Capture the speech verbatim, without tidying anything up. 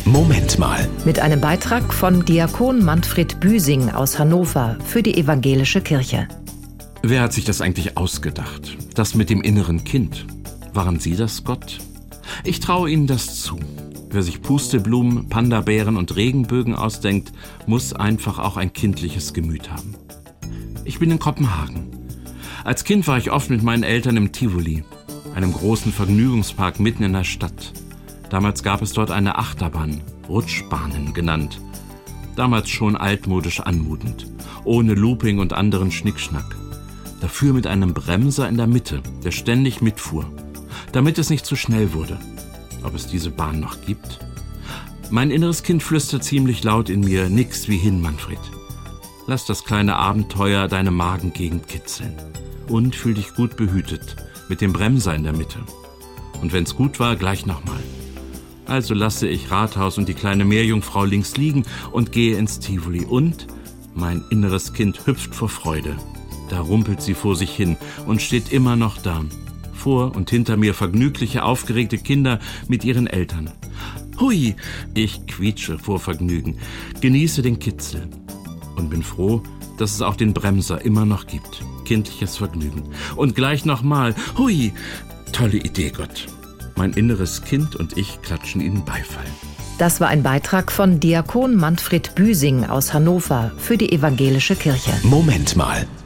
Moment mal. Mit einem Beitrag von Diakon Manfred Büsing aus Hannover für die Evangelische Kirche. Wer hat sich das eigentlich ausgedacht? Das mit dem inneren Kind. Waren Sie das, Gott? Ich traue Ihnen das zu. Wer sich Pusteblumen, Panda-Bären und Regenbögen ausdenkt, muss einfach auch ein kindliches Gemüt haben. Ich bin in Kopenhagen. Als Kind war ich oft mit meinen Eltern im Tivoli, einem großen Vergnügungspark mitten in der Stadt. Damals gab es dort eine Achterbahn, Rutschbahnen genannt. Damals schon altmodisch anmutend, ohne Looping und anderen Schnickschnack. Dafür mit einem Bremser in der Mitte, der ständig mitfuhr, damit es nicht zu schnell wurde. Ob es diese Bahn noch gibt? Mein inneres Kind flüstert ziemlich laut in mir, nix wie hin, Manfred. Lass das kleine Abenteuer deine Magengegend kitzeln. Und fühl dich gut behütet, mit dem Bremser in der Mitte. Und wenn's gut war, gleich nochmal. Also lasse ich Rathaus und die kleine Meerjungfrau links liegen und gehe ins Tivoli. Und mein inneres Kind hüpft vor Freude. Da rumpelt sie vor sich hin und steht immer noch da. Vor und hinter mir vergnügliche, aufgeregte Kinder mit ihren Eltern. Hui, ich quietsche vor Vergnügen, genieße den Kitzel und bin froh, dass es auch den Bremser immer noch gibt. Kindliches Vergnügen. Und gleich nochmal. Hui, tolle Idee, Gott. Mein inneres Kind und ich klatschen ihnen Beifall. Das war ein Beitrag von Diakon Manfred Büsing aus Hannover für die Evangelische Kirche. Moment mal.